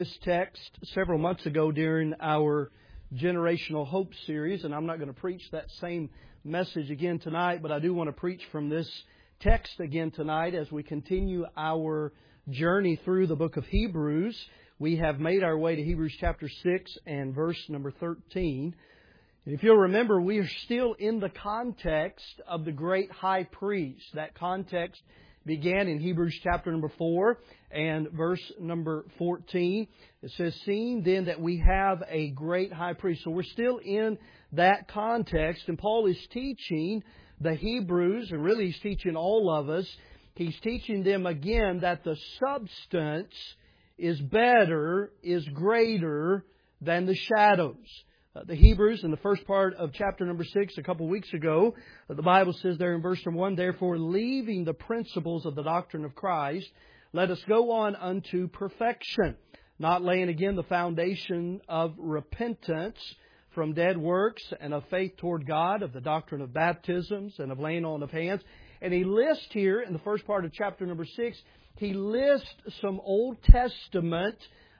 This text several months ago during our Generational Hope series, and I'm not going to preach that same message again tonight, but I do want to preach from this text again tonight as we continue our journey through the book of Hebrews. We have made our way to Hebrews chapter 6 and verse number 13. And if you'll remember, we are still in the context of the great high priest. That context began in Hebrews chapter number 4 and verse number 14. It says, "Seeing then that we have a great high priest." So we're still in that context, and Paul is teaching the Hebrews, and really he's teaching all of us. He's teaching them again that the substance is better, is greater than the shadows. The Hebrews, in the first part of chapter number 6, a couple weeks ago, the Bible says there in verse number 1, "Therefore, leaving the principles of the doctrine of Christ, let us go on unto perfection, not laying again the foundation of repentance from dead works and of faith toward God, of the doctrine of baptisms and of laying on of hands." And he lists here, in the first part of chapter number 6, he lists some Old Testament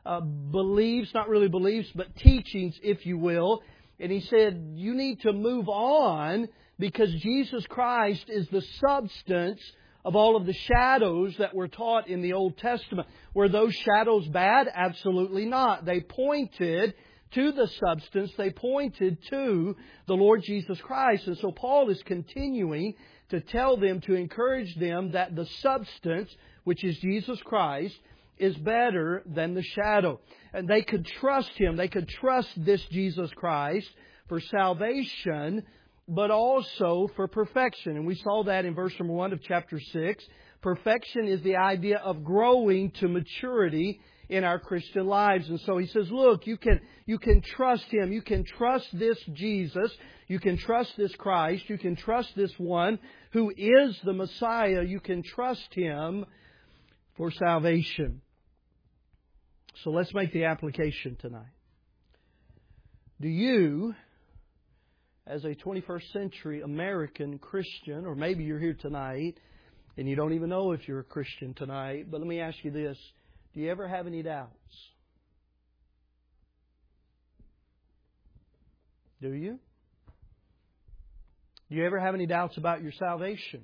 beliefs, not really beliefs, but teachings, if you will. And he said, you need to move on because Jesus Christ is the substance of all of the shadows that were taught in the Old Testament. Were those shadows bad? Absolutely not. They pointed to the substance. They pointed to the Lord Jesus Christ. And so Paul is continuing to tell them, to encourage them that the substance, which is Jesus Christ, is better than the shadow. And they could trust Him. They could trust this Jesus Christ for salvation, but also for perfection. And we saw that in verse number 1 of chapter 6. Perfection is the idea of growing to maturity in our Christian lives. And so he says, look, you can trust Him. You can trust this Jesus. You can trust this Christ. You can trust this one who is the Messiah. You can trust Him for salvation. So let's make the application tonight. Do you, as a 21st century American Christian, or maybe you're here tonight and you don't even know if you're a Christian tonight, but let me ask you this. Do you ever have any doubts? Do you? Do you ever have any doubts about your salvation?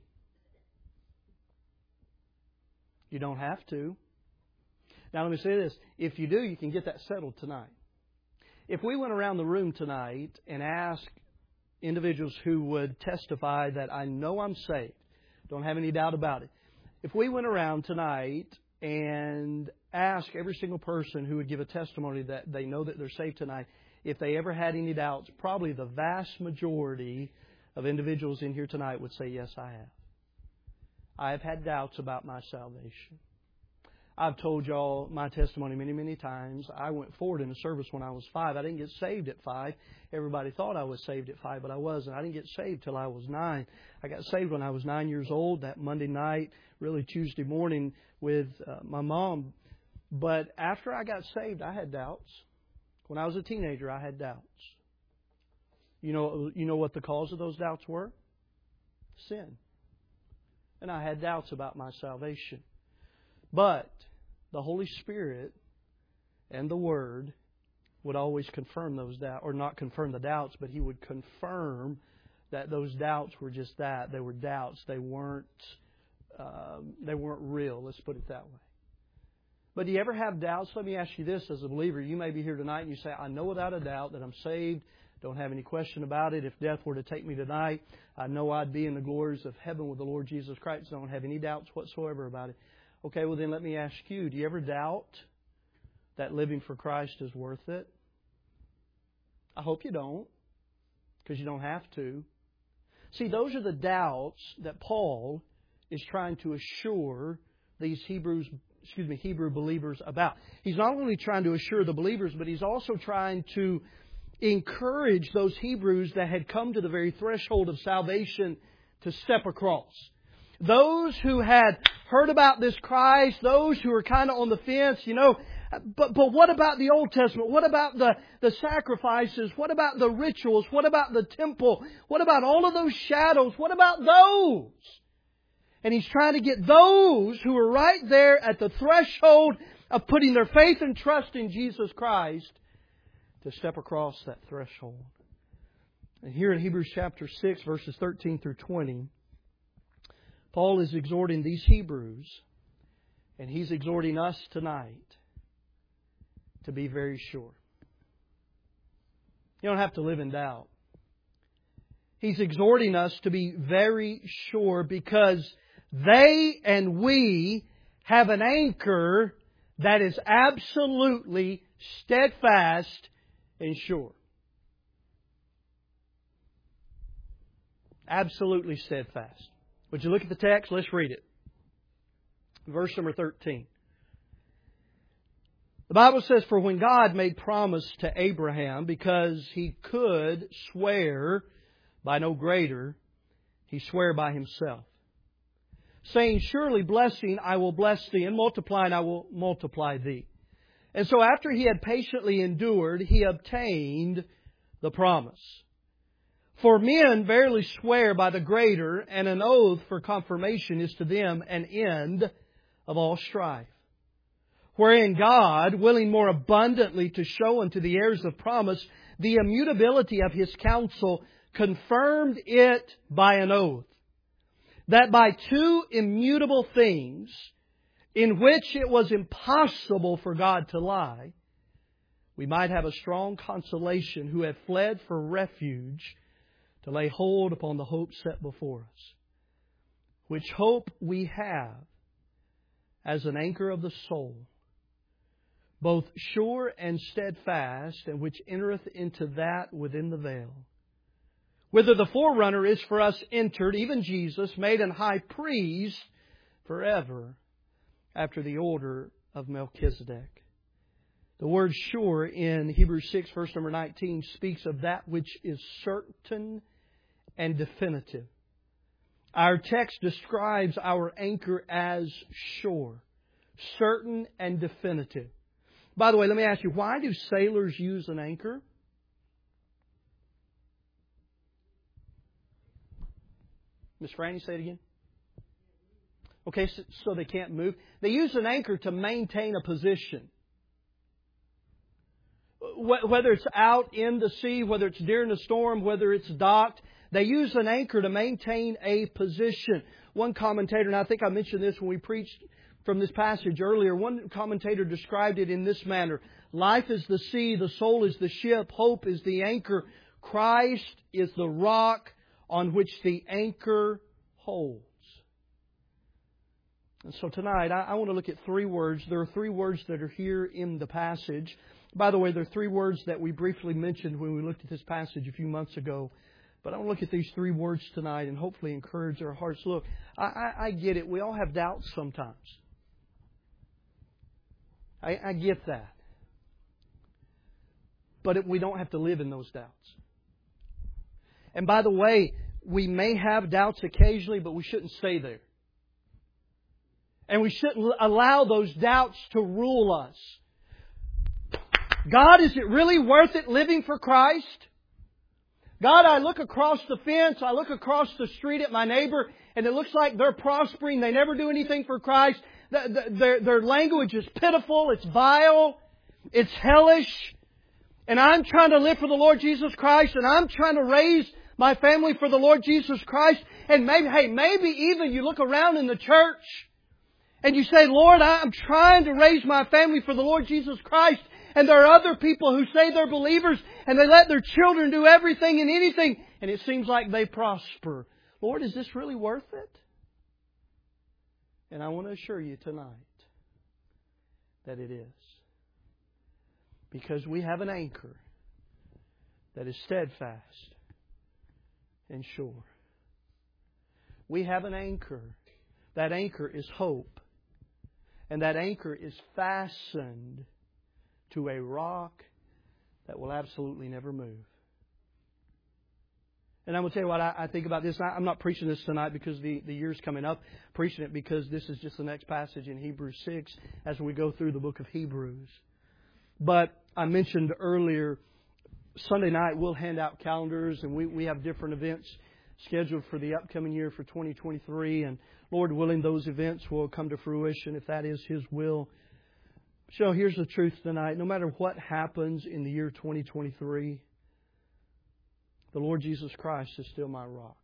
You don't have to. Now let me say this. If you do, you can get that settled tonight. If we went around the room tonight and asked individuals who would testify that I know I'm saved, don't have any doubt about it. If we went around tonight and asked every single person who would give a testimony that they know that they're saved tonight, if they ever had any doubts, probably the vast majority of individuals in here tonight would say, yes, I have. I have had doubts about my salvation. I've told y'all my testimony many, many times. I went forward in a service when I was 5. I didn't get saved at 5. Everybody thought I was saved at 5, but I wasn't. I didn't get saved till I was 9. I got saved when I was 9 years old, that Monday night, really Tuesday morning with my mom. But after I got saved, I had doubts. When I was a teenager, I had doubts. You know what the cause of those doubts were? Sin. And I had doubts about my salvation. But the Holy Spirit and the Word would always confirm those doubts, or not confirm the doubts, but He would confirm that those doubts were just that. They were doubts. They weren't real. Let's put it that way. But do you ever have doubts? Let me ask you this as a believer. You may be here tonight and you say, I know without a doubt that I'm saved. Don't have any question about it. If death were to take me tonight, I know I'd be in the glories of heaven with the Lord Jesus Christ. Don't have any doubts whatsoever about it. Okay, well then let me ask you, do you ever doubt that living for Christ is worth it? I hope you don't, because you don't have to. See, those are the doubts that Paul is trying to assure these Hebrew believers about. He's not only trying to assure the believers, but he's also trying to encourage those Hebrews that had come to the very threshold of salvation to step across. Those who had heard about this Christ, those who were kind of on the fence, but what about the Old Testament? What about the sacrifices? What about the rituals? What about the temple? What about all of those shadows? What about those? And he's trying to get those who are right there at the threshold of putting their faith and trust in Jesus Christ to step across that threshold. And here in Hebrews chapter 6, verses 13 through 20, Paul is exhorting these Hebrews, and he's exhorting us tonight to be very sure. You don't have to live in doubt. He's exhorting us to be very sure because they and we have an anchor that is absolutely steadfast and sure. Absolutely steadfast. Would you look at the text? Let's read it. Verse number 13. The Bible says, "For when God made promise to Abraham, because he could swear by no greater, he sware by himself, saying, Surely blessing I will bless thee, and multiplying I will multiply thee. And so after he had patiently endured, he obtained the promise. For men verily swear by the greater, and an oath for confirmation is to them an end of all strife. Wherein God, willing more abundantly to show unto the heirs of promise the immutability of His counsel, confirmed it by an oath, that by two immutable things, in which it was impossible for God to lie, we might have a strong consolation who have fled for refuge to lay hold upon the hope set before us, which hope we have as an anchor of the soul, both sure and steadfast, and which entereth into that within the veil, whither the forerunner is for us entered, even Jesus, made an high priest forever, after the order of Melchizedek." The word sure in Hebrews 6, verse number 19, speaks of that which is certain and definitive. Our text describes our anchor as sure, certain and definitive. By the way, let me ask you, why do sailors use an anchor? Miss Franny, say it again. Okay, so they can't move. They use an anchor to maintain a position. Whether it's out in the sea, whether it's during a storm, whether it's docked, they use an anchor to maintain a position. One commentator, and I think I mentioned this when we preached from this passage earlier, one commentator described it in this manner: life is the sea, the soul is the ship, hope is the anchor, Christ is the rock on which the anchor holds. And so tonight, I want to look at three words. There are three words that are here in the passage. By the way, there are three words that we briefly mentioned when we looked at this passage a few months ago. But I want to look at these three words tonight and hopefully encourage our hearts. Look, I get it. We all have doubts sometimes. I get that. But we don't have to live in those doubts. And by the way, we may have doubts occasionally, but we shouldn't stay there. And we shouldn't allow those doubts to rule us. God, is it really worth it living for Christ? God, I look across the fence, I look across the street at my neighbor, and it looks like they're prospering. They never do anything for Christ. Their language is pitiful, it's vile, it's hellish. And I'm trying to live for the Lord Jesus Christ, and I'm trying to raise my family for the Lord Jesus Christ. And maybe even you look around in the church and you say, Lord, I'm trying to raise my family for the Lord Jesus Christ. And there are other people who say they're believers and they let their children do everything and anything, and it seems like they prosper. Lord, is this really worth it? And I want to assure you tonight that it is. Because we have an anchor that is steadfast and sure. We have an anchor. That anchor is hope. And that anchor is fastened to a rock that will absolutely never move. And I'm going to tell you what I think about this. I'm not preaching this tonight because the year's coming up. I'm preaching it because this is just the next passage in Hebrews 6 as we go through the book of Hebrews. But I mentioned earlier, Sunday night we'll hand out calendars, and we have different events scheduled for the upcoming year for 2023. And Lord willing, those events will come to fruition if that is His will. So here's the truth tonight. No matter what happens in the year 2023, the Lord Jesus Christ is still my rock.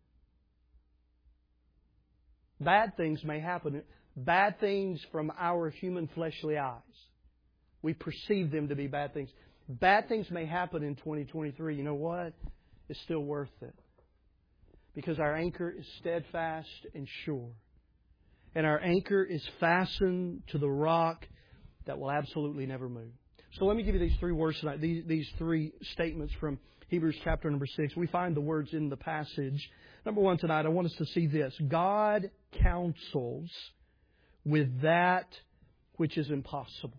Bad things may happen. Bad things from our human fleshly eyes. We perceive them to be bad things. Bad things may happen in 2023. You know what? It's still worth it. Because our anchor is steadfast and sure. And our anchor is fastened to the rock that will absolutely never move. So let me give you these three words tonight, these three statements from Hebrews chapter number 6. We find the words in the passage. Number one tonight, I want us to see this. God counsels with that which is impossible.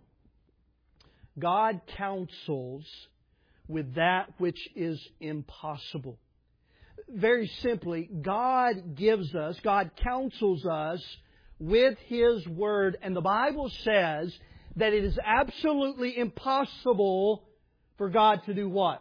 God counsels with that which is impossible. Very simply, God counsels us with His Word. And the Bible says that it is absolutely impossible for God to do what?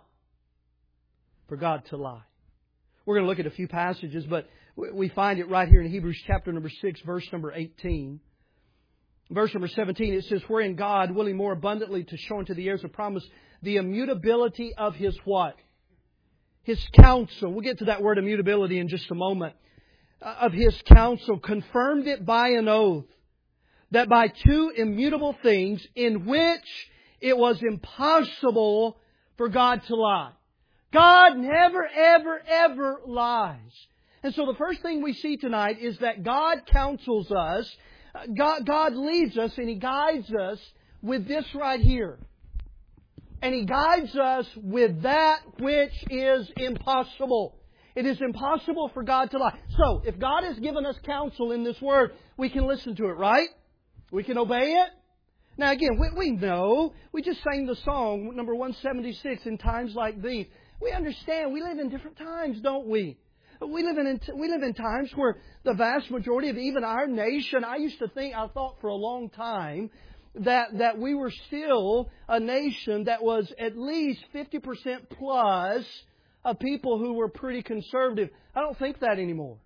For God to lie. We're going to look at a few passages, but we find it right here in Hebrews chapter number 6, verse number 18. Verse number 17, it says, wherein God, willing more abundantly to show unto the heirs of promise the immutability of His what? His counsel. We'll get to that word immutability in just a moment. Of His counsel, confirmed it by an oath, that by two immutable things in which it was impossible for God to lie. God never, ever, ever lies. And so the first thing we see tonight is that God counsels us. God leads us and He guides us with this right here. And He guides us with that which is impossible. It is impossible for God to lie. So, if God has given us counsel in this Word, we can listen to it, right? We can obey it. Now again, we know, we just sang the song, number 176, in times like these. We understand, we live in different times, don't we? We live in times where the vast majority of even our nation, I thought for a long time, that we were still a nation that was at least 50% plus of people who were pretty conservative. I don't think that anymore.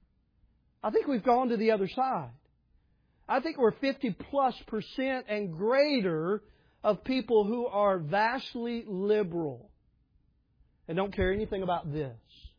I think we've gone to the other side. I think we're 50+% and greater of people who are vastly liberal and don't care anything about this.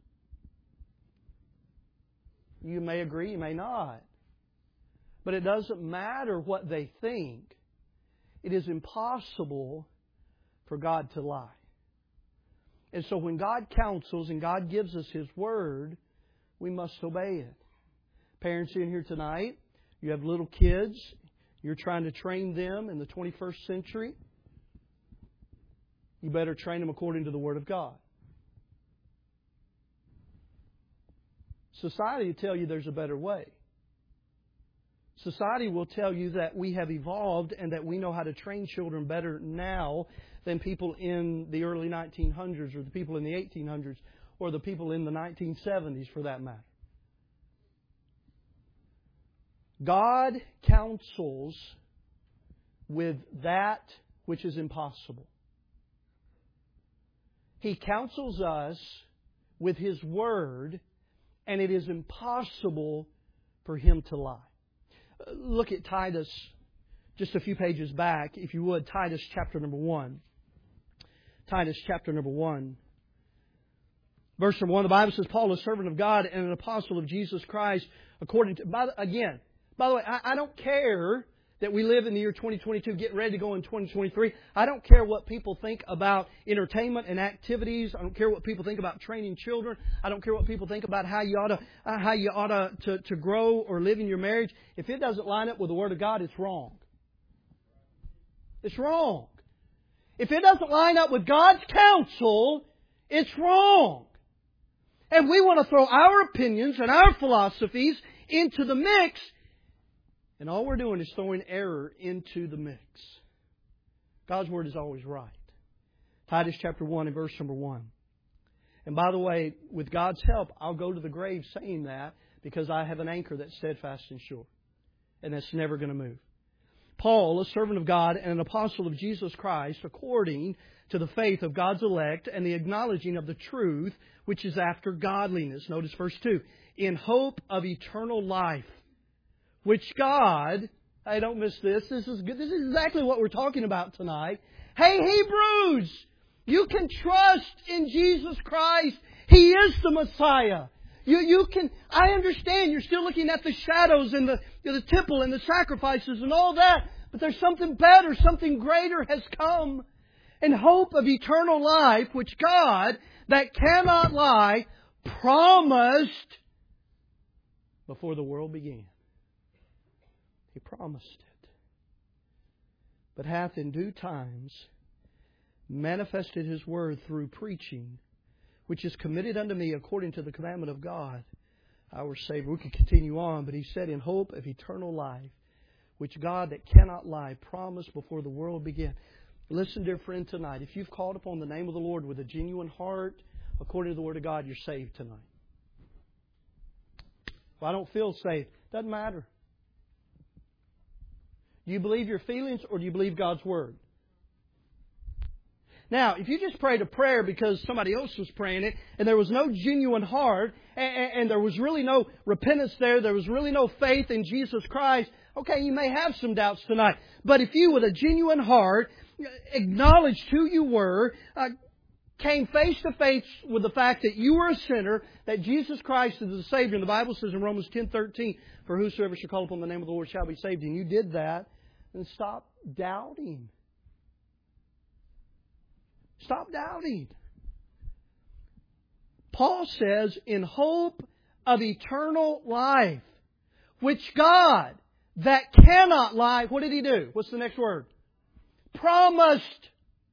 You may agree, you may not. But it doesn't matter what they think. It is impossible for God to lie. And so when God counsels and God gives us His Word, we must obey it. Parents in here tonight, you have little kids. You're trying to train them in the 21st century. You better train them according to the Word of God. Society will tell you there's a better way. Society will tell you that we have evolved and that we know how to train children better now than people in the early 1900s or the people in the 1800s or the people in the 1970s for that matter. God counsels with that which is impossible. He counsels us with His Word, and it is impossible for Him to lie. Look at Titus, just a few pages back, if you would, Titus chapter number 1. Titus chapter number 1. Verse number 1, the Bible says, Paul, a servant of God and an apostle of Jesus Christ, according to... By the way, I don't care that we live in the year 2022, getting ready to go in 2023. I don't care what people think about entertainment and activities. I don't care what people think about training children. I don't care what people think about how you ought to grow or live in your marriage. If it doesn't line up with the Word of God, it's wrong. It's wrong. If it doesn't line up with God's counsel, it's wrong. And we want to throw our opinions and our philosophies into the mix. And all we're doing is throwing error into the mix. God's Word is always right. Titus chapter 1 and verse number 1. And by the way, with God's help, I'll go to the grave saying that because I have an anchor that's steadfast and sure. And that's never going to move. Paul, a servant of God and an apostle of Jesus Christ, according to the faith of God's elect and the acknowledging of the truth, which is after godliness. Notice verse 2. In hope of eternal life, which God Hey, don't miss this. This is good. This is exactly what we're talking about tonight. Hey, Hebrews! You can trust in Jesus Christ. He is the Messiah. You can. I understand you're still looking at the shadows and the temple and the sacrifices and all that. But there's something better, something greater has come. And hope of eternal life, which God, that cannot lie, promised before the world began. He promised it. But hath in due times manifested His word through preaching, which is committed unto me according to the commandment of God, our Savior. We could continue on, but He said, in hope of eternal life, which God that cannot lie promised before the world began. Listen, dear friend, tonight, if you've called upon the name of the Lord with a genuine heart, according to the Word of God, you're saved tonight. Well, I don't feel saved. Doesn't matter. Do you believe your feelings or do you believe God's Word? Now, if you just prayed a prayer because somebody else was praying it and there was no genuine heart and there was really no repentance there was really no faith in Jesus Christ, okay, you may have some doubts tonight. But if you with a genuine heart acknowledged who you were, came face to face with the fact that you were a sinner, that Jesus Christ is the Savior. And the Bible says in Romans 10:13, for whosoever shall call upon the name of the Lord shall be saved. And you did that, then stop doubting. Stop doubting. Paul says, in hope of eternal life, which God, that cannot lie, what did He do? What's the next word? Promised.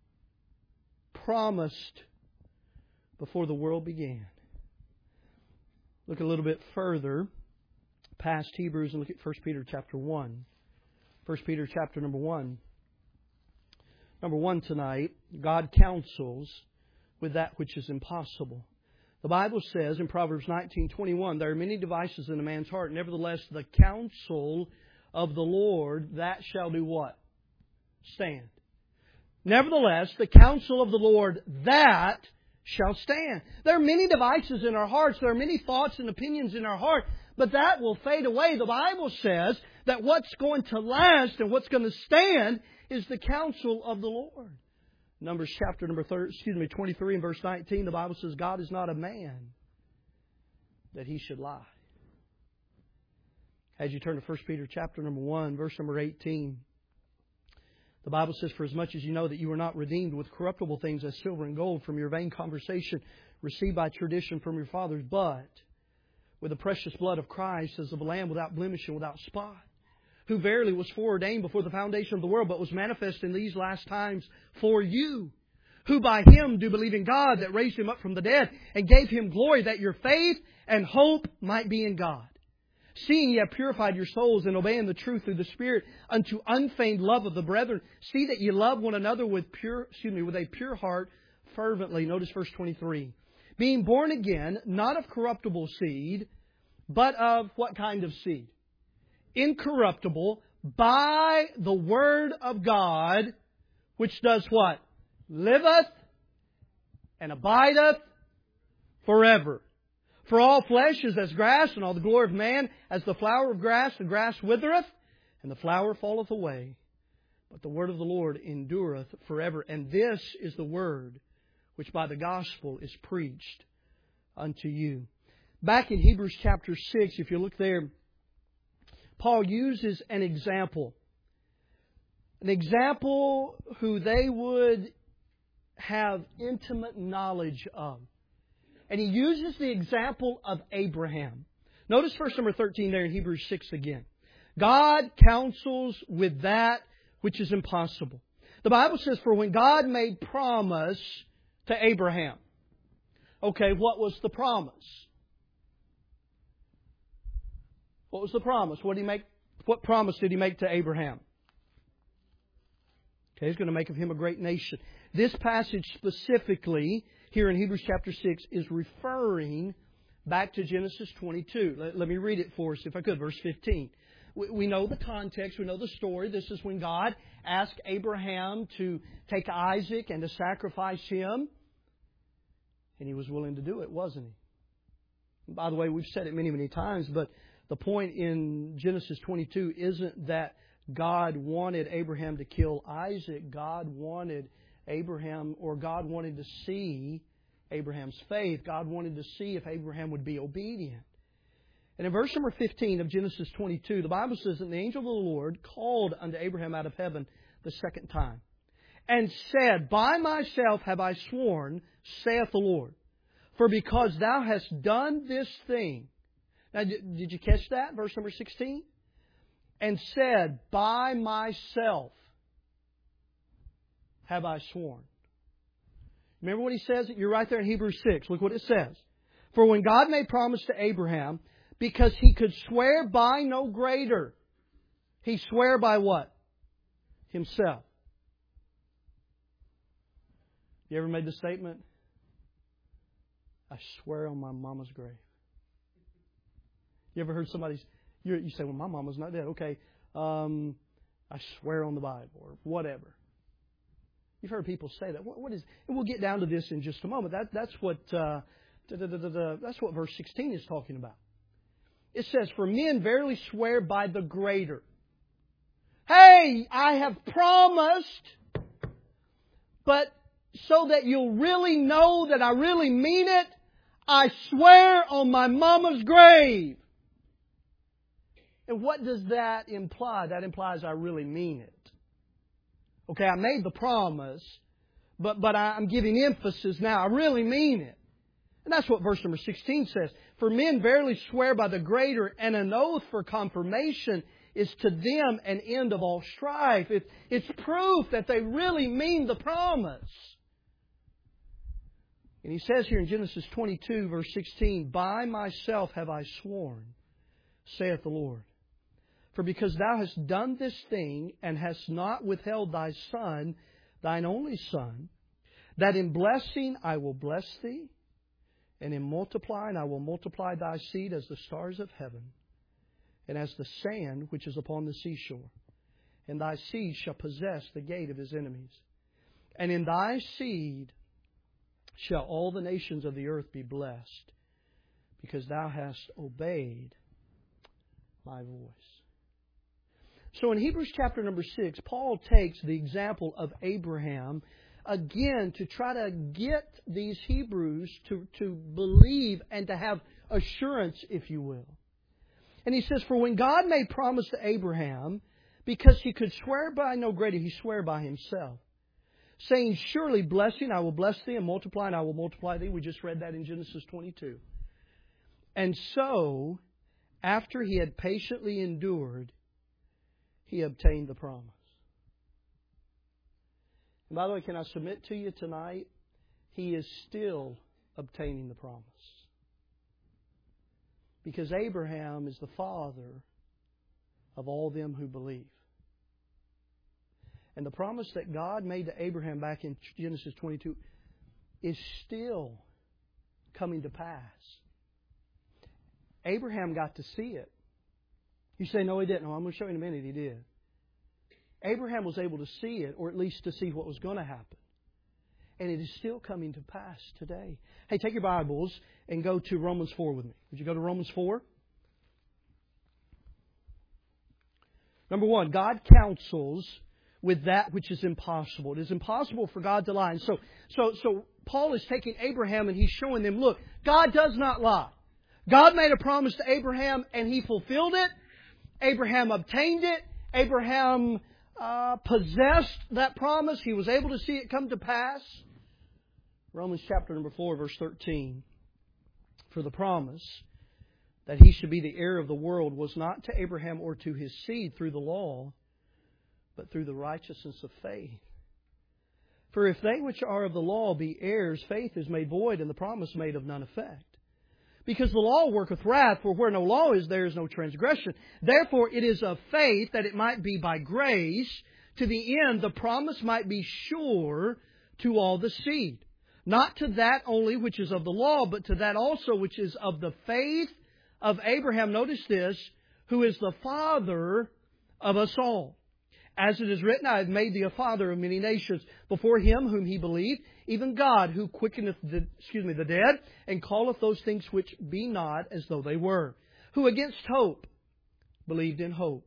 Promised before the world began. Look a little bit further past Hebrews and look at 1 Peter chapter 1. 1 Peter chapter number 1. Number 1 tonight, God counsels with that which is impossible. The Bible says in Proverbs 19:21, there are many devices in a man's heart. Nevertheless, the counsel of the Lord, that shall do what? Stand. Nevertheless, the counsel of the Lord, that shall stand. There are many devices in our hearts. There are many thoughts and opinions in our heart. But that will fade away. The Bible says that what's going to last and what's going to stand is the counsel of the Lord. Numbers chapter number 23 and verse 19, the Bible says, God is not a man that He should lie. As you turn to 1 Peter chapter number 1, verse number 18, the Bible says, for as much as you know that you were not redeemed with corruptible things as silver and gold from your vain conversation received by tradition from your fathers, but with the precious blood of Christ as of a lamb without blemish and without spot, who verily was foreordained before the foundation of the world, but was manifest in these last times for you, who by Him do believe in God that raised Him up from the dead and gave Him glory, that your faith and hope might be in God. Seeing ye have purified your souls and obeying the truth through the Spirit unto unfeigned love of the brethren, see that ye love one another with a pure heart fervently. Notice verse 23. Being born again, not of corruptible seed, but of what kind of seed? Incorruptible, by the Word of God, which does what? Liveth and abideth forever. For all flesh is as grass, and all the glory of man as the flower of grass. The grass withereth, and the flower falleth away. But the word of the Lord endureth forever. And this is the word which by the gospel is preached unto you. Back in Hebrews chapter 6, if you look there, Paul uses an example. An example who they would have intimate knowledge of. And he uses the example of Abraham. Notice verse number 13 there in Hebrews 6 again. God counsels with that which is impossible. The Bible says, for when God made promise to Abraham. Okay, what was the promise? What was the promise? What promise did He make to Abraham? Okay, He's going to make of him a great nation. This passage specifically here in Hebrews chapter 6 is referring back to Genesis 22. Let me read it for us if I could. Verse 15. We know the context. We know the story. This is when God asked Abraham to take Isaac and to sacrifice him. And he was willing to do it, wasn't he? And by the way, we've said it many, many times, but the point in Genesis 22 isn't that God wanted Abraham to kill Isaac. God wanted Abraham, or God wanted to see Abraham's faith. God wanted to see if Abraham would be obedient. And in verse number 15 of Genesis 22, the Bible says that the angel of the Lord called unto Abraham out of heaven the second time, and said, By myself have I sworn, saith the Lord, for because thou hast done this thing. Now, did you catch that? Verse number 16? And said, By myself have I sworn. Remember what he says? You're right there in Hebrews 6. Look what it says. For when God made promise to Abraham, because he could swear by no greater, he swore by what? Himself. You ever made the statement? I swear on my mama's grave. You ever heard somebody, you say, well, my mama's not dead. Okay, I swear on the Bible or whatever. You've heard people say that. What is? And we'll get down to this in just a moment. That's what verse 16 is talking about. It says, For men verily swear by the greater. Hey, I have promised, but so that you'll really know that I really mean it, I swear on my mama's grave. And what does that imply? That implies I really mean it. Okay, I made the promise, but I'm giving emphasis now. I really mean it. And that's what verse number 16 says. For men verily swear by the greater, and an oath for confirmation is to them an end of all strife. It's proof that they really mean the promise. And he says here in Genesis 22, verse 16, By myself have I sworn, saith the Lord. For because thou hast done this thing, and hast not withheld thy son, thine only son, that in blessing I will bless thee, and in multiplying I will multiply thy seed as the stars of heaven, and as the sand which is upon the seashore. And thy seed shall possess the gate of his enemies. And in thy seed shall all the nations of the earth be blessed, because thou hast obeyed my voice. So in Hebrews chapter number 6, Paul takes the example of Abraham again to try to get these Hebrews to believe and to have assurance, if you will. And he says, For when God made promise to Abraham, because he could swear by no greater, he swore by himself, saying, Surely blessing I will bless thee, and multiplying I will multiply thee. We just read that in Genesis 22. And so, after he had patiently endured, he obtained the promise. And by the way, can I submit to you tonight? He is still obtaining the promise. Because Abraham is the father of all them who believe. And the promise that God made to Abraham back in Genesis 22 is still coming to pass. Abraham got to see it. You say, no, he didn't. No, I'm going to show you in a minute he did. Abraham was able to see it, or at least to see what was going to happen. And it is still coming to pass today. Hey, take your Bibles and go to Romans 4 with me. Would you go to Romans 4? Number one, God counsels with that which is impossible. It is impossible for God to lie. And so Paul is taking Abraham and he's showing them, look, God does not lie. God made a promise to Abraham and He fulfilled it. Abraham obtained it. Abraham possessed that promise. He was able to see it come to pass. Romans chapter number 4, verse 13. For the promise that he should be the heir of the world was not to Abraham or to his seed through the law, but through the righteousness of faith. For if they which are of the law be heirs, faith is made void, and the promise made of none effect. Because the law worketh wrath, for where no law is, there is no transgression. Therefore it is of faith that it might be by grace, to the end the promise might be sure to all the seed. Not to that only which is of the law, but to that also which is of the faith of Abraham, notice this, who is the father of us all. As it is written, I have made thee a father of many nations, before Him whom he believed, even God who quickeneth the dead, and calleth those things which be not as though they were. Who against hope believed in hope,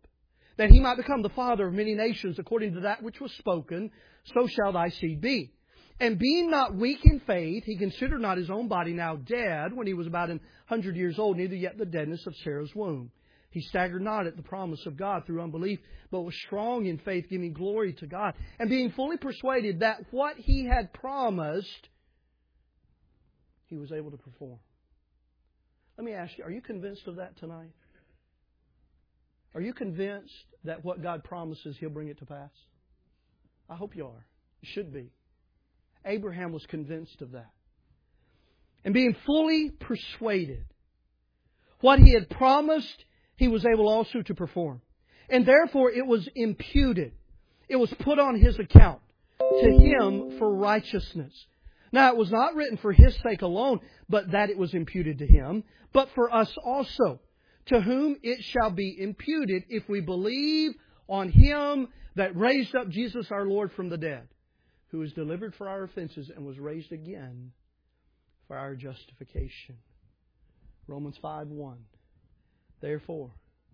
that he might become the father of many nations, according to that which was spoken, so shall thy seed be. And being not weak in faith, he considered not his own body now dead, when he was about 100 years old, neither yet the deadness of Sarah's womb. He staggered not at the promise of God through unbelief, but was strong in faith, giving glory to God, and being fully persuaded that what he had promised, he was able to perform. Let me ask you, are you convinced of that tonight? Are you convinced that what God promises, He'll bring it to pass? I hope you are. You should be. Abraham was convinced of that. And being fully persuaded, what he had promised, he was able also to perform. And therefore it was imputed. It was put on his account to him for righteousness. Now it was not written for his sake alone, but that it was imputed to him, but for us also, to whom it shall be imputed if we believe on Him that raised up Jesus our Lord from the dead, who was delivered for our offenses and was raised again for our justification. Romans 5:1. Therefore,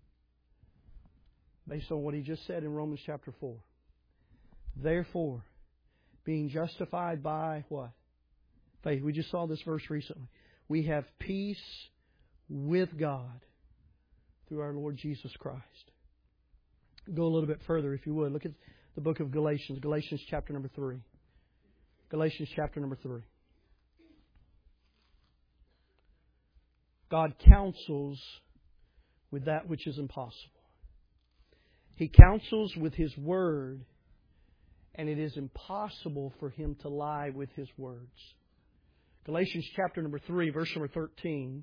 based on what he just said in Romans chapter 4, therefore, being justified by what? Faith. We just saw this verse recently. We have peace with God through our Lord Jesus Christ. Go a little bit further, if you would. Look at the book of Galatians. Galatians chapter number 3. Galatians chapter number 3. God counsels with that which is impossible. He counsels with His Word, and it is impossible for Him to lie with His words. Galatians chapter number 3, verse number 13.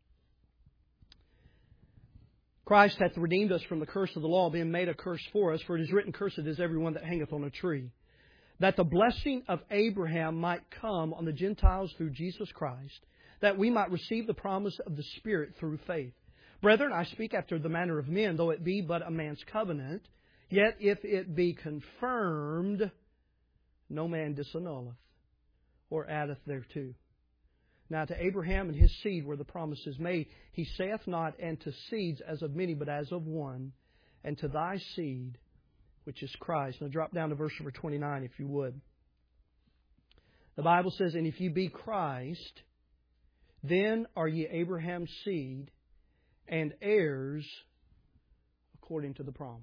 Christ hath redeemed us from the curse of the law, being made a curse for us. For it is written, Cursed is everyone that hangeth on a tree. That the blessing of Abraham might come on the Gentiles through Jesus Christ, that we might receive the promise of the Spirit through faith. Brethren, I speak after the manner of men, though it be but a man's covenant. Yet if it be confirmed, no man disannulleth, or addeth thereto. Now to Abraham and his seed were the promises made. He saith not, and to seeds as of many, but as of one, and to thy seed, which is Christ. Now drop down to verse number 29, if you would. The Bible says, And if ye be Christ, then are ye Abraham's seed, and heirs according to the promise.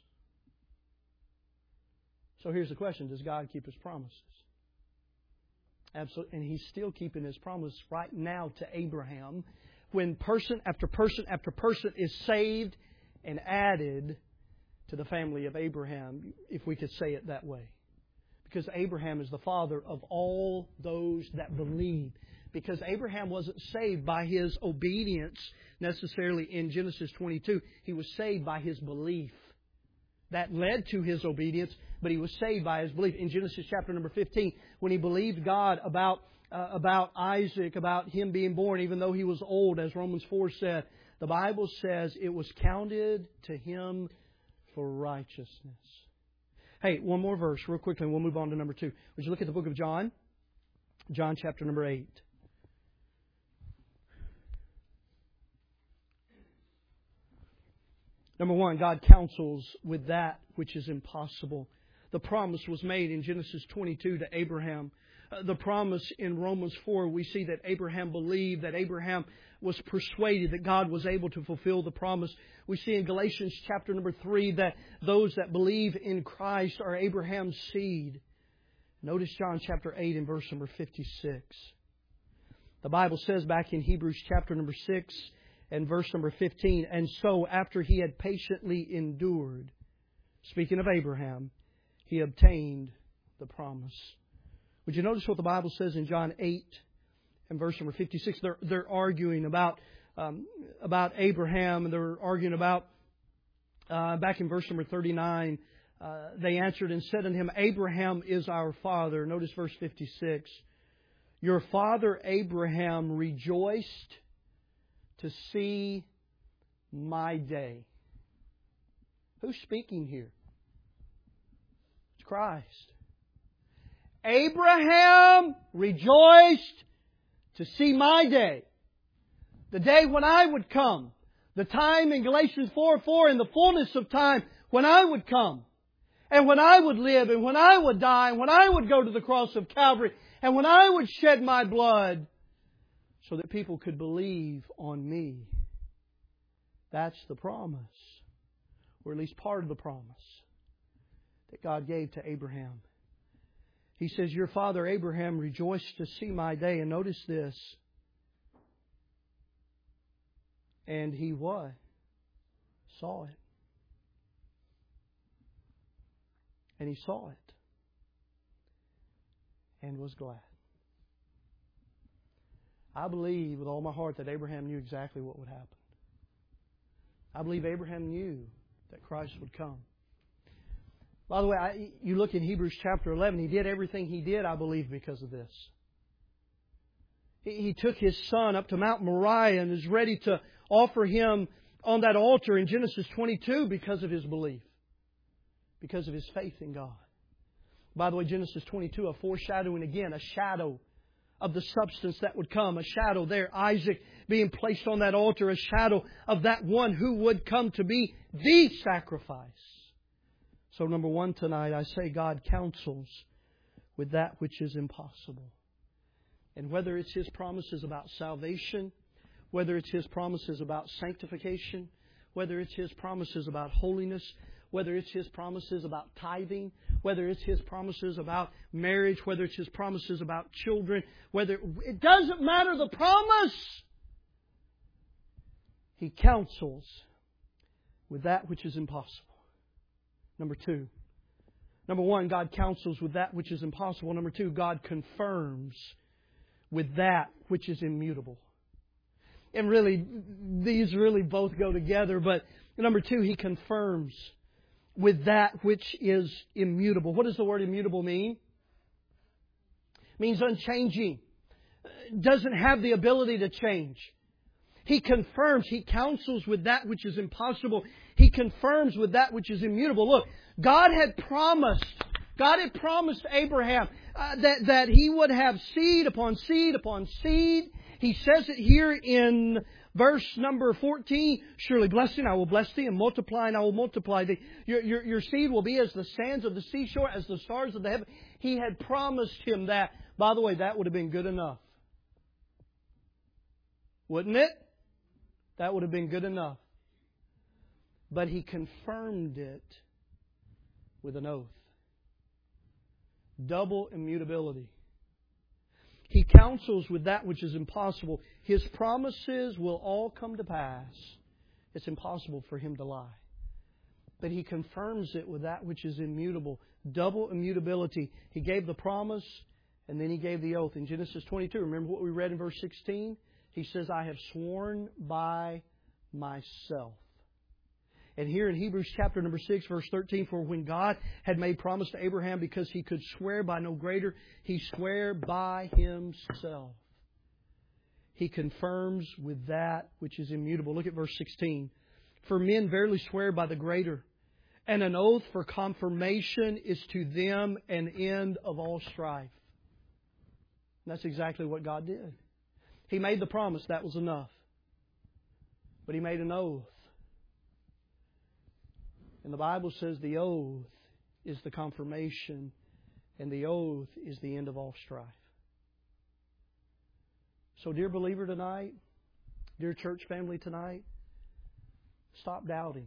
So here's the question, does God keep His promises? Absolutely. And He's still keeping His promise right now to Abraham, when person after person after person is saved and added to the family of Abraham, if we could say it that way. Because Abraham is the father of all those that believe. Because Abraham wasn't saved by his obedience necessarily in Genesis 22. He was saved by his belief. That led to his obedience, but he was saved by his belief. In Genesis chapter number 15, when he believed God about Isaac, about him being born, even though he was old, as Romans 4 said, the Bible says it was counted to him for righteousness. Hey, one more verse real quickly, and we'll move on to number 2. Would you look at the book of John? John chapter number 8. Number 1, God counsels with that which is impossible. The promise was made in Genesis 22 to Abraham. The promise in Romans 4, we see that Abraham believed, that Abraham was persuaded that God was able to fulfill the promise. We see in Galatians chapter number 3 that those that believe in Christ are Abraham's seed. Notice John chapter 8 and verse number 56. The Bible says back in Hebrews chapter number 6 and verse number 15, And so after he had patiently endured, speaking of Abraham, he obtained the promise. Would you notice what the Bible says in John 8 and verse number 56? They're arguing about Abraham, and they're arguing about, back in verse number 39, they answered and said unto him, Abraham is our father. Notice verse 56. Your father Abraham rejoiced to see my day. Who's speaking here? It's Christ. Abraham rejoiced to see my day. The day when I would come. The time in Galatians 4:4, in the fullness of time, when I would come, and when I would live, and when I would die, and when I would go to the cross of Calvary, and when I would shed my blood, so that people could believe on me. That's the promise, or at least part of the promise, that God gave to Abraham. He says, your father Abraham rejoiced to see my day. And notice this. And he what? Saw it. And he saw it. And was glad. I believe with all my heart that Abraham knew exactly what would happen. I believe Abraham knew that Christ would come. By the way, you look in Hebrews chapter 11, he did everything he did, I believe, because of this. He took his son up to Mount Moriah and is ready to offer him on that altar in Genesis 22 because of his belief. Because of his faith in God. By the way, Genesis 22, a foreshadowing again, a shadow of the substance that would come. A shadow there, Isaac being placed on that altar, a shadow of that one who would come to be the sacrifice. So number one tonight, I say God counsels with that which is impossible. And whether it's His promises about salvation, whether it's His promises about sanctification, whether it's His promises about holiness, whether it's His promises about tithing, whether it's His promises about marriage, whether it's His promises about children, it doesn't matter the promise. He counsels with that which is impossible. Number two. Number one, God counsels with that which is impossible. Number two, God confirms with that which is immutable. And really, these really both go together. But number two, He confirms with that which is immutable. What does the word immutable mean? It means unchanging. Doesn't have the ability to change. He confirms, He counsels with that which is impossible. He confirms with that which is immutable. Look, God had promised Abraham that he would have seed upon seed upon seed. He says it here in verse number 14. Surely blessing I will bless thee, and multiplying I will multiply thee. Your seed will be as the sands of the seashore, as the stars of the heaven. He had promised him that. By the way, that would have been good enough. Wouldn't it? That would have been good enough. But He confirmed it with an oath. Double immutability. He counsels with that which is impossible. His promises will all come to pass. It's impossible for Him to lie. But He confirms it with that which is immutable. Double immutability. He gave the promise and then He gave the oath. In Genesis 22, remember what we read in verse 16? He says, I have sworn by myself. And here in Hebrews chapter number 6, verse 13, for when God had made promise to Abraham because He could swear by no greater, He sware by Himself. He confirms with that which is immutable. Look at verse 16. For men verily swear by the greater, and an oath for confirmation is to them an end of all strife. And that's exactly what God did. He made the promise, that was enough. But He made an oath. And the Bible says the oath is the confirmation, and the oath is the end of all strife. So, dear believer tonight, dear church family tonight, stop doubting.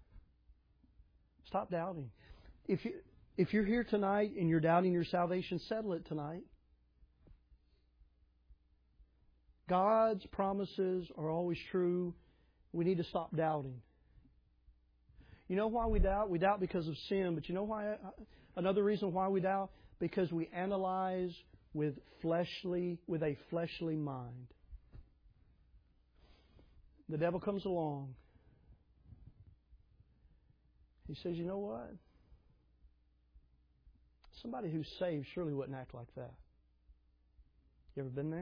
Stop doubting. If you're here tonight and you're doubting your salvation, settle it tonight. God's promises are always true. We need to stop doubting. You know why we doubt? We doubt because of sin. But you know why? Another reason why we doubt? Because we analyze with a fleshly mind. The devil comes along. He says, you know what? Somebody who's saved surely wouldn't act like that. You ever been there?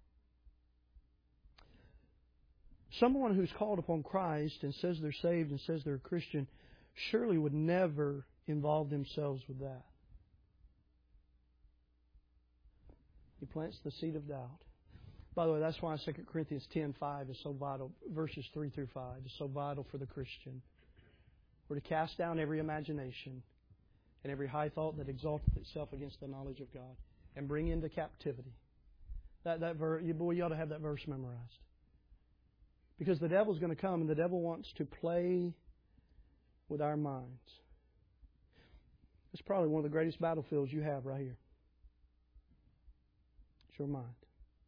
Someone who's called upon Christ and says they're saved and says they're a Christian surely would never involve themselves with that. He plants the seed of doubt. By the way, that's why 2 Corinthians 10:5 is so vital. Verses 3 through 5 is so vital for the Christian. We're to cast down every imagination and every high thought that exalteth itself against the knowledge of God, and bring into captivity. That verse, boy, you ought to have that verse memorized. Because the devil's going to come, and the devil wants to play with our minds. It's probably one of the greatest battlefields you have right here. It's your mind.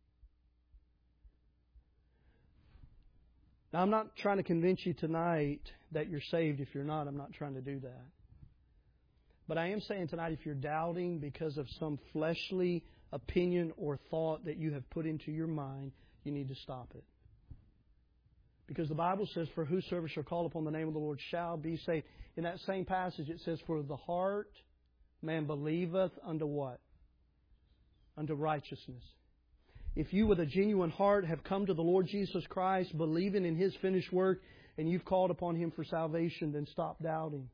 Now, I'm not trying to convince you tonight that you're saved. If you're not, I'm not trying to do that. But I am saying tonight, if you're doubting because of some fleshly opinion or thought that you have put into your mind, you need to stop it. Because the Bible says, for whosoever shall call upon the name of the Lord shall be saved. In that same passage it says, for the heart man believeth unto what? Unto righteousness. If you with a genuine heart have come to the Lord Jesus Christ, believing in His finished work, and you've called upon Him for salvation, then stop doubting.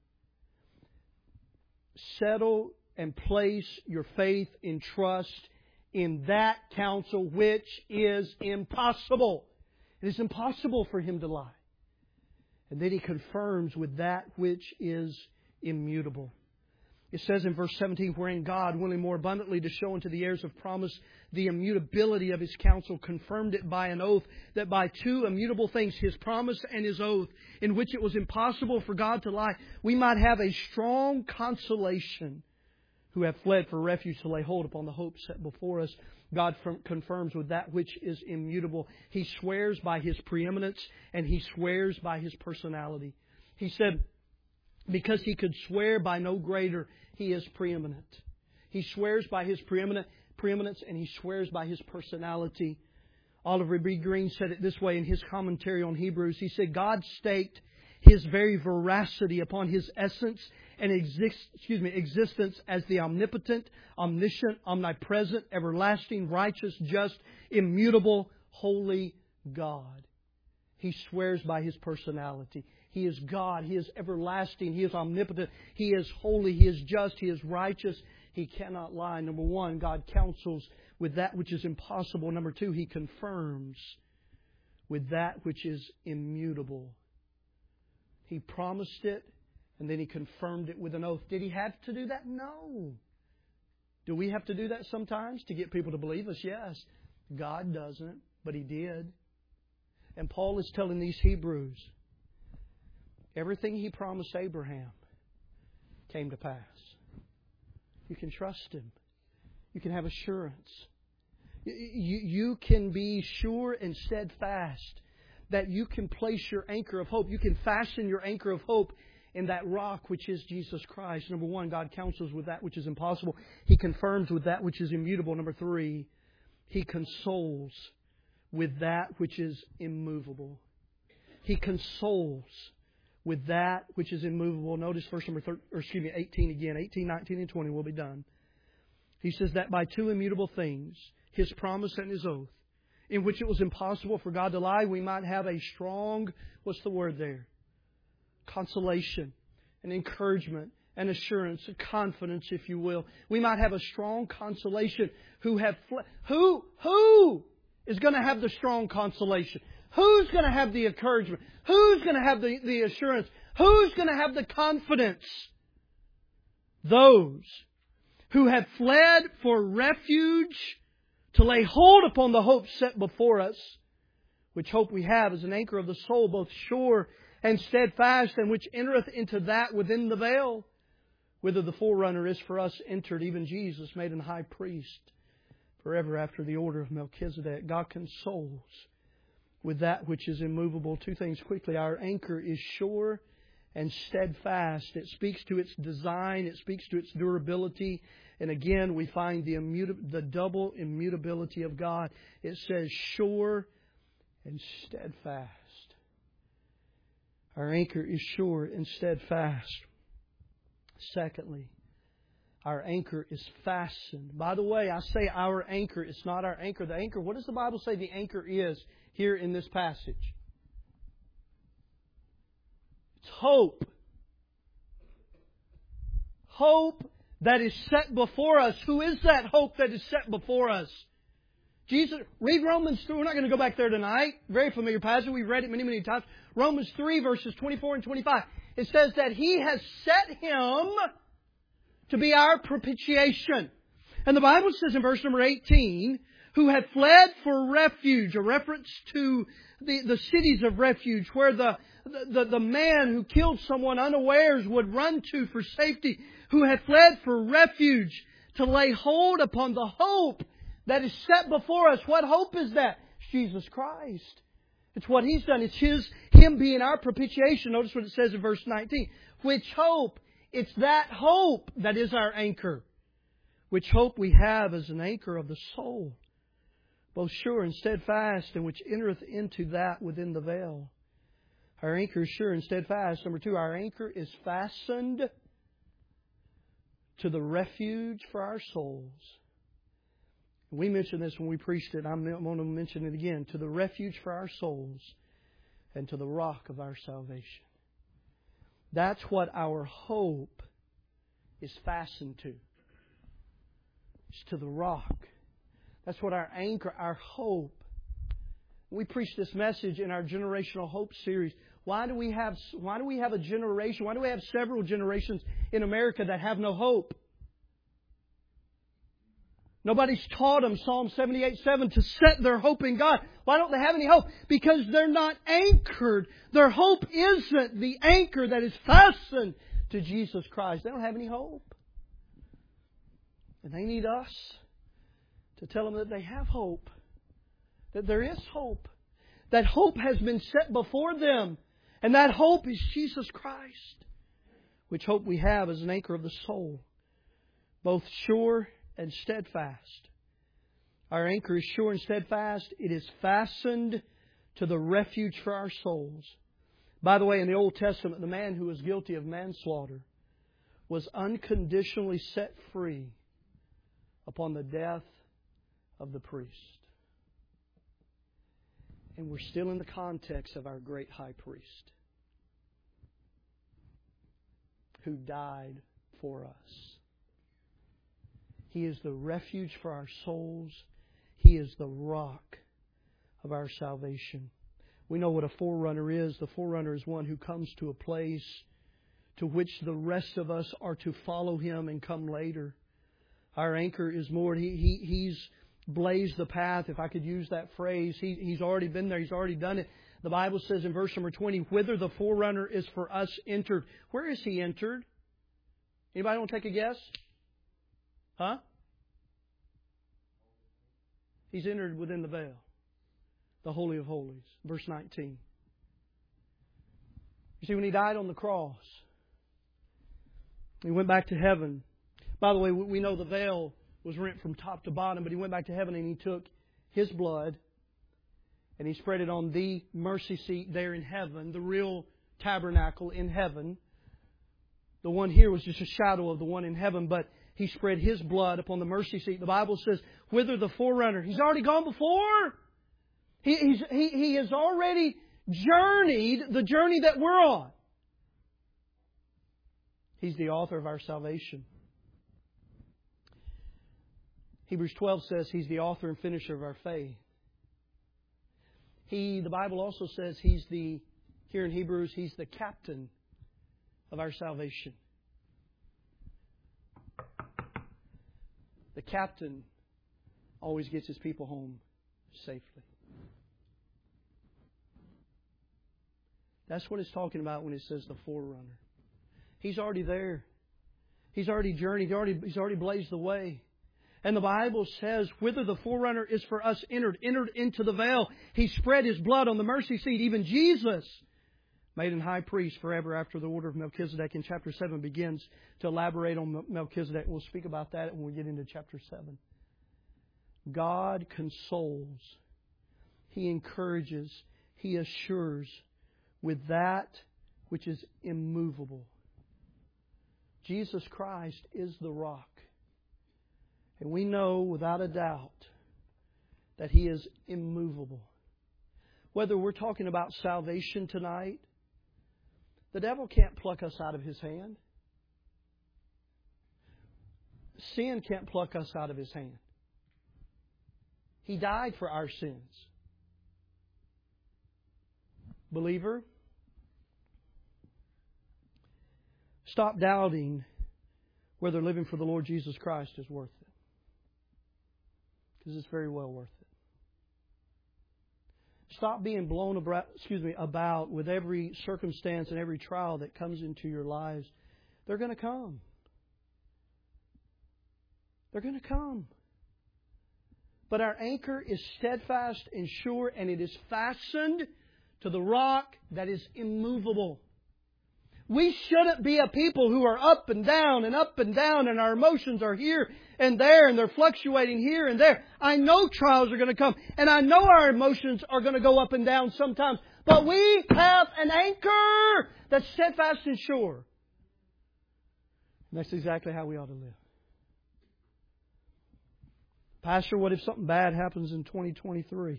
Settle and place your faith and trust in that counsel which is impossible. It is impossible for Him to lie. And then He confirms with that which is immutable. It says in verse 17, wherein God, willing more abundantly to show unto the heirs of promise the immutability of His counsel, confirmed it by an oath, that by two immutable things, His promise and His oath, in which it was impossible for God to lie, we might have a strong consolation, who have fled for refuge to lay hold upon the hope set before us. God confirms with that which is immutable. He swears by His preeminence, and He swears by His personality. He said, because He could swear by no greater, He is preeminent. He swears by His preeminence, and He swears by His personality. Oliver B. Green said it this way in his commentary on Hebrews. He said, God staked His very veracity upon His essence and existence as the omnipotent, omniscient, omnipresent, everlasting, righteous, just, immutable, holy God. He swears by His personality. He is God. He is everlasting. He is omnipotent. He is holy. He is just. He is righteous. He cannot lie. Number one, God counsels with that which is impossible. Number two, He confirms with that which is immutable. He promised it, and then He confirmed it with an oath. Did He have to do that? No. Do we have to do that sometimes to get people to believe us? Yes. God doesn't, but He did. And Paul is telling these Hebrews, everything He promised Abraham came to pass. You can trust Him. You can have assurance. You can be sure and steadfast that you can place your anchor of hope. You can fasten your anchor of hope in that rock which is Jesus Christ. Number one, God counsels with that which is impossible. He confirms with that which is immutable. Number three, He consoles with that which is immovable. He consoles with that which is immovable. Notice verse number 18 again. 18, 19, and 20. We'll be done. He says that by two immutable things, His promise and His oath, in which it was impossible for God to lie, we might have a strong, what's the word there? Consolation, and encouragement, and assurance, and confidence, if you will. We might have a strong consolation who have who is going to have the strong consolation? Who's going to have the encouragement? Who's going to have the assurance? Who's going to have the confidence? Those who have fled for refuge to lay hold upon the hope set before us, which hope we have as an anchor of the soul, both sure and steadfast, and which entereth into that within the veil, whither the forerunner is for us entered, even Jesus made an high priest forever after the order of Melchizedek. God consoles with that which is immovable. Two things quickly. Our anchor is sure and steadfast. It speaks to its design. It speaks to its durability. And again, we find the double immutability of God. It says sure and steadfast. Our anchor is sure and steadfast. Secondly, our anchor is fastened. By the way, I say our anchor. It's not our anchor. The anchor, what does the Bible say the anchor is here in this passage? It's hope. Hope that is set before us. Who is that hope that is set before us? Jesus, read Romans 3. We're not going to go back there tonight. Very familiar passage. We've read it many, many times. Romans 3 verses 24 and 25. It says that He has set Him to be our propitiation. And the Bible says in verse number 18, who had fled for refuge, a reference to the cities of refuge where the man who killed someone unawares would run to for safety, who had fled for refuge to lay hold upon the hope that is set before us. What hope is that? It's Jesus Christ. It's what He's done. It's Him being our propitiation. Notice what it says in verse 19. Which hope? It's that hope that is our anchor. Which hope we have as an anchor of the soul, both sure and steadfast, and which entereth into that within the veil. Our anchor is sure and steadfast. Number 2, our anchor is fastened to the refuge for our souls. We mentioned this when we preached it. I'm going to mention it again. To the refuge for our souls and to the rock of our salvation. That's what our hope is fastened to. It's to the rock. That's what our anchor, our hope. We preached this message in our Generational Hope series. Why do we have a generation? Why do we have several generations in America that have no hope? Nobody's taught them Psalm 78:7 to set their hope in God. Why don't they have any hope? Because they're not anchored. Their hope isn't the anchor that is fastened to Jesus Christ. They don't have any hope. And they need us to tell them that they have hope. That there is hope. That hope has been set before them. And that hope is Jesus Christ. Which hope we have as an anchor of the soul. Both sure and steadfast. Our anchor is sure and steadfast. It is fastened to the refuge for our souls. By the way, in the Old Testament, the man who was guilty of manslaughter was unconditionally set free upon the death of the priest. And we're still in the context of our great high priest who died for us. He is the refuge for our souls. He is the rock of our salvation. We know what a forerunner is. The forerunner is one who comes to a place to which the rest of us are to follow Him and come later. Our anchor is moored. He's blazed the path, if I could use that phrase. He's already been there. He's already done it. The Bible says in verse number 20, whither the forerunner is for us entered. Where is He entered? Anybody want to take a guess? Huh? He's entered within the veil. The Holy of Holies. Verse 19. You see, when He died on the cross, He went back to heaven. By the way, we know the veil was rent from top to bottom, but He went back to heaven and He took His blood and He spread it on the mercy seat there in heaven, the real tabernacle in heaven. The one here was just a shadow of the one in heaven, but He spread His blood upon the mercy seat. The Bible says, whither the forerunner. He's already gone before. He has already journeyed the journey that we're on. He's the author of our salvation. Hebrews 12 says He's the author and finisher of our faith. The Bible also says here in Hebrews, He's the captain of our salvation. The captain always gets his people home safely. That's what it's talking about when it says the forerunner. He's already there. He's already journeyed. He's already blazed the way. And the Bible says, whither the forerunner is for us entered into the veil. He spread His blood on the mercy seat. Even Jesus, made an high priest forever after the order of Melchizedek. In chapter 7 begins to elaborate on Melchizedek. We'll speak about that when we get into chapter 7. God consoles. He encourages. He assures with that which is immovable. Jesus Christ is the rock. And we know without a doubt that He is immovable. Whether we're talking about salvation tonight, the devil can't pluck us out of His hand. Sin can't pluck us out of His hand. He died for our sins. Believer, stop doubting whether living for the Lord Jesus Christ is worth it. Because it's very well worth it. Stop being blown about with every circumstance and every trial that comes into your lives. They're going to come. They're going to come. But our anchor is steadfast and sure, and it is fastened to the rock that is immovable. We shouldn't be a people who are up and down, and our emotions are here and there, and they're fluctuating here and there. I know trials are going to come, and I know our emotions are going to go up and down sometimes. But we have an anchor that's steadfast and sure. And that's exactly how we ought to live. Pastor, what if something bad happens in 2023?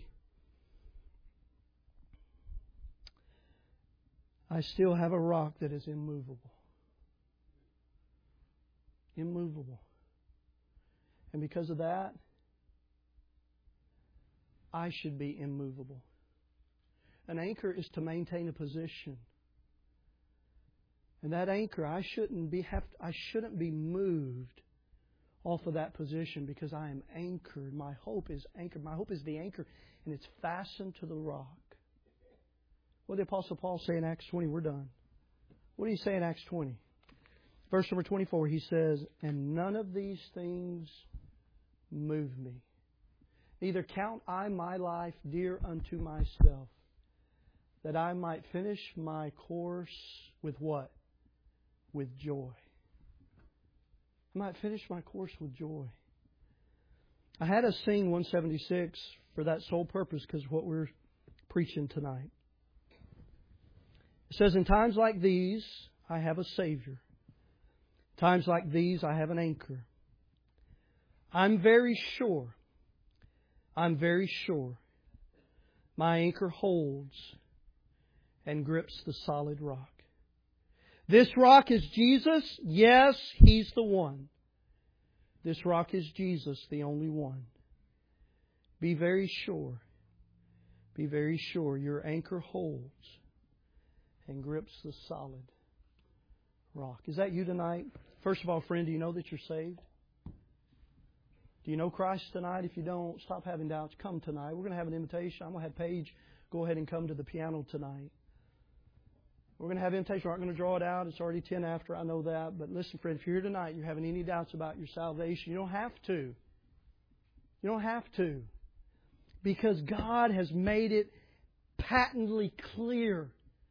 I still have a rock that is immovable. Immovable. And because of that, I should be immovable. An anchor is to maintain a position. And that anchor, I shouldn't be moved off of that position because I am anchored. My hope is anchored. My hope is the anchor, and it's fastened to the rock. What did the Apostle Paul say in Acts 20? We're done. What did he say in Acts 20? Verse number 24, he says, "And none of these things move me. Neither count I my life dear unto myself, that I might finish my course with what? With joy." I might finish my course with joy. I had us sing 176 for that sole purpose because of what we're preaching tonight. It says, "In times like these, I have a Savior. Times like these, I have an anchor. I'm very sure my anchor holds and grips the solid rock. This rock is Jesus. Yes, He's the one. This rock is Jesus, the only one. Be very sure your anchor holds and grips the solid rock." Is that you tonight? First of all, friend, do you know that you're saved? Do you know Christ tonight? If you don't, stop having doubts. Come tonight. We're going to have an invitation. I'm going to have Paige go ahead and come to the piano tonight. We're going to have an invitation. We're not going to draw it out. It's already 10 after. I know that. But listen, friend, if you're here tonight, you're having any doubts about your salvation, you don't have to. You don't have to. Because God has made it patently clear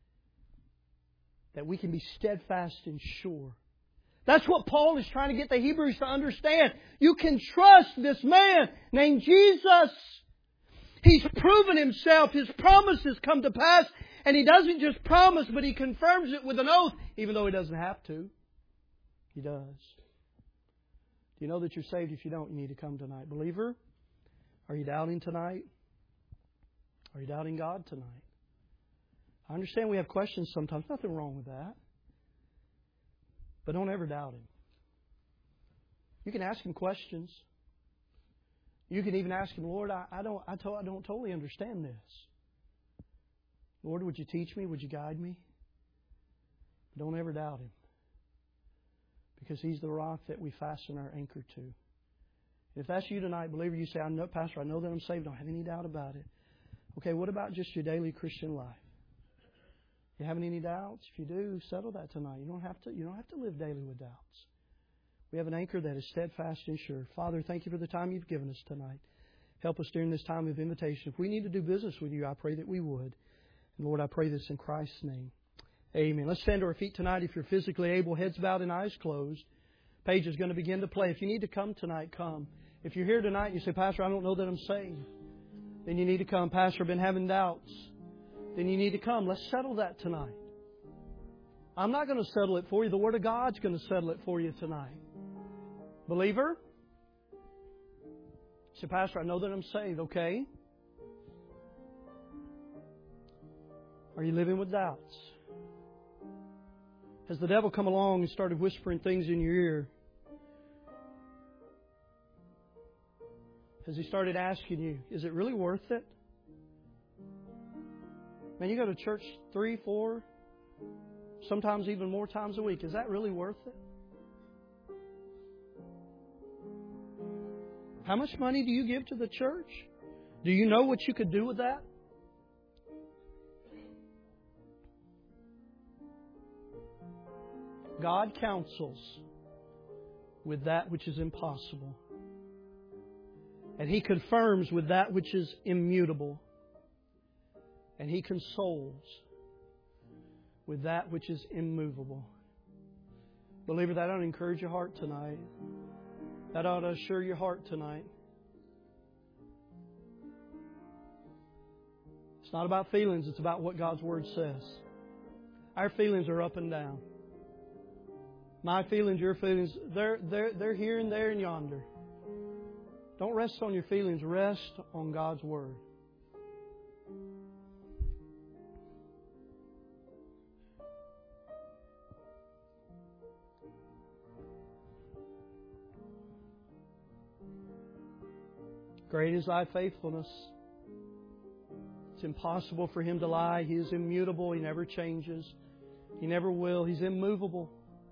that we can be steadfast and sure. That's what Paul is trying to get the Hebrews to understand. You can trust this man named Jesus. He's proven Himself. His promises come to pass. And He doesn't just promise, but He confirms it with an oath, even though He doesn't have to. He does. Do you know that you're saved? If you don't, you need to come tonight. Believer, are you doubting tonight? Are you doubting God tonight? I understand we have questions sometimes. Nothing wrong with that. But don't ever doubt Him. You can ask Him questions. You can even ask Him, "Lord, I don't totally understand this. Lord, would You teach me? Would You guide me?" But don't ever doubt Him. Because He's the rock that we fasten our anchor to. And if that's you tonight, believer, you say, "Pastor, I know that I'm saved. I don't have any doubt about it." Okay, what about just your daily Christian life? You having any doubts? If you do, settle that tonight. You don't have to live daily with doubts. We have an anchor that is steadfast and sure. Father, thank You for the time You've given us tonight. Help us during this time of invitation. If we need to do business with You, I pray that we would. And Lord, I pray this in Christ's name. Amen. Let's stand to our feet tonight if you're physically able, heads bowed and eyes closed. Paige is going to begin to play. If you need to come tonight, come. If you're here tonight and you say, "Pastor, I don't know that I'm saved," then you need to come. "Pastor, I've been having doubts." Then you need to come. Let's settle that tonight. I'm not going to settle it for you. The Word of God's going to settle it for you tonight. Believer? Say, "Pastor, I know that I'm saved." Okay. Are you living with doubts? Has the devil come along and started whispering things in your ear? Has He started asking you, is it really worth it? Man, you go to church 3, 4, sometimes even more times a week. Is that really worth it? How much money do you give to the church? Do you know what you could do with that? God counsels with that which is impossible. And He confirms with that which is immutable. And He consoles with that which is immovable. Believer, that ought to encourage your heart tonight. That ought to assure your heart tonight. It's not about feelings, it's about what God's Word says. Our feelings are up and down. My feelings, your feelings, they're here and there and yonder. Don't rest on your feelings, rest on God's Word. Great is Thy faithfulness. It's impossible for Him to lie. He is immutable. He never changes. He never will. He's immovable.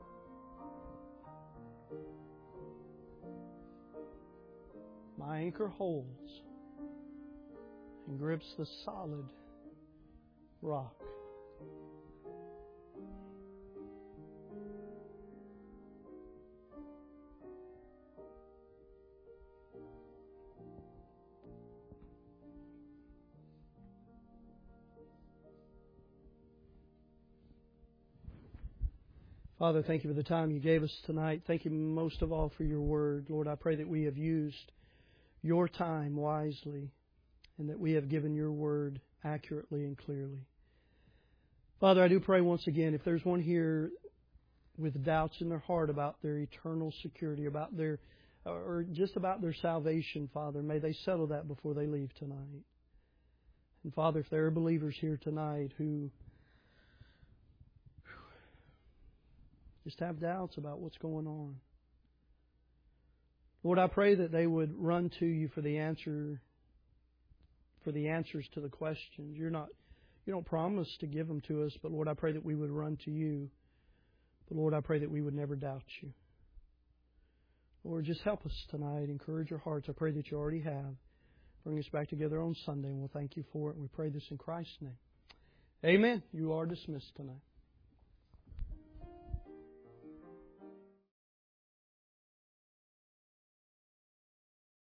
My anchor holds and grips the solid rock. Father, thank You for the time You gave us tonight. Thank You most of all for Your Word. Lord, I pray that we have used Your time wisely and that we have given Your Word accurately and clearly. Father, I do pray once again, if there's one here with doubts in their heart about their eternal security, about their, or just about their salvation, Father, may they settle that before they leave tonight. And Father, if there are believers here tonight who just have doubts about what's going on, Lord, I pray that they would run to You for the answers to the questions. You don't promise to give them to us, but Lord, I pray that we would run to You. But Lord, I pray that we would never doubt You. Lord, just help us tonight. Encourage our hearts. I pray that You already have. Bring us back together on Sunday, and we'll thank You for it. And we pray this in Christ's name. Amen. You are dismissed tonight.